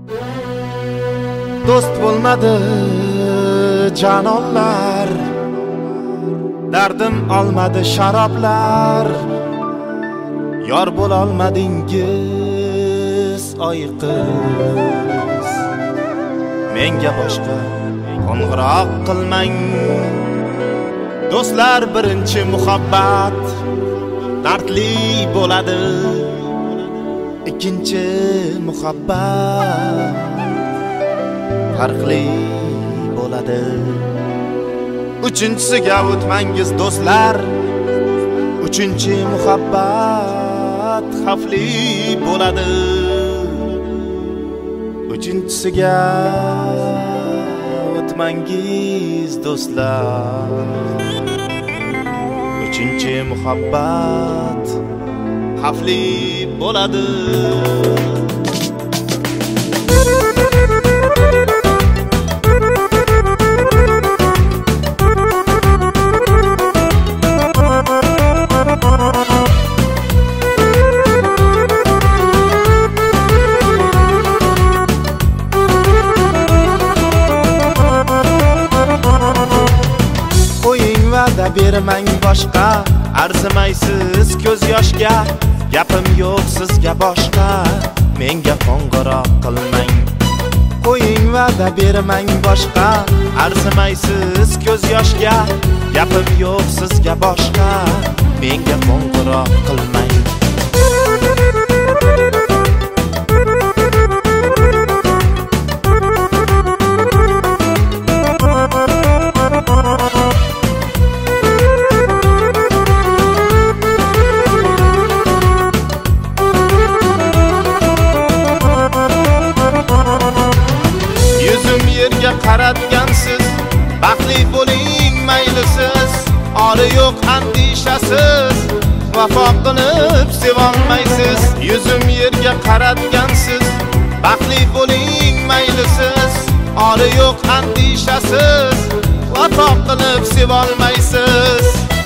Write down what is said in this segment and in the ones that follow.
do'st bo'lmadi janonlar, dardim olmadi sharoblar. Yor bo'lolmadingiz oy qiz, menga boshqa qo'ng'iroq qilmang. Do'stlar birinchi muhabbat dardli bo'ladi, ikkinchi muhabbat farqli bo'ladi. Uchinchisiga o'tmangiz do'stlar, uchinchi muhabbat xavfli bo'ladi. Uchinchisiga o'tmangiz do'stlar, uchinchi muhabbat xavfli bo'ladi. Va'da bermang boshqa, arzimaysiz ko'z yoshga. Gapim yo'q sizga boshqa, menga qo'ng'iroq qilmang. Qo'ying va'da bermang boshqa, arzimaysiz ko'z yoshga. Gapim yo'q sizga boshqa, menga qo'ng'iroq qilmang. Yerga qaratgansiz, baxtli bo'ling maylisiz. Ori yo'q andishasiz, vafo qilib sevolmaysiz. Yuzim yerga qaratgansiz, baxtli bo'ling maylisiz. Ori yo'q andishasiz, vafo qilib sevolmaysiz.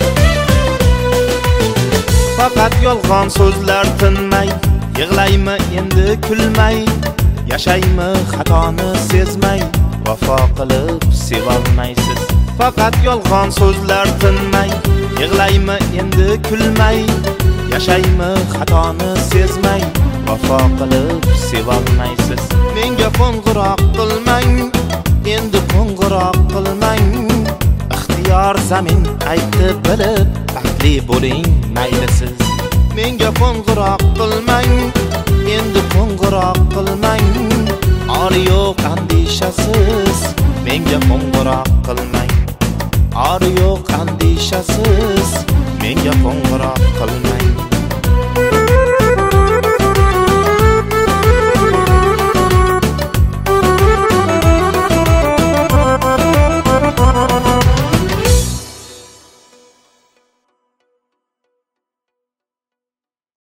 Faqat yolg'on so'zlar tinmay, yig'laymi endi kulmay. Yashaymi xatoni sezmay, vafo qilib sevolmaysiz. Faqat yolg'on so'zlar tinmay, yig'laymi endi kulmay. Yashaymi xatoni sezmay, vafo qilib sevolmaysiz. Menga qo'ng'iroq qilmang, endi qo'ng'iroq qilmang. Ixtiyor zamin aytdi bilib, baxtli bo'ling maylisiz. Menga qo'ng'iroq qilmang, endi qo'ng'iroq qilmang. Ori yo'q andishasiz, menga qo'ng'iroq qilmang. Ori yo'q andishasiz, menga qo'ng'iroq qilmang.